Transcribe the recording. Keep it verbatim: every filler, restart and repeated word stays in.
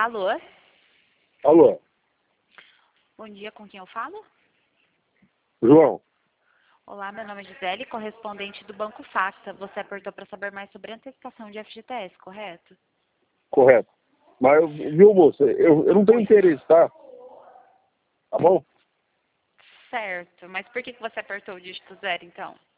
Alô? Alô, Bom dia, com quem eu falo? João, Olá, meu nome é Gisele, correspondente do Banco Facta. Você apertou para saber mais sobre a antecipação de F G T S, correto? correto. Mas, viu, moça, eu, eu não tenho interesse, tá? Tá bom? Certo, mas por que que você apertou o dígito zero, então?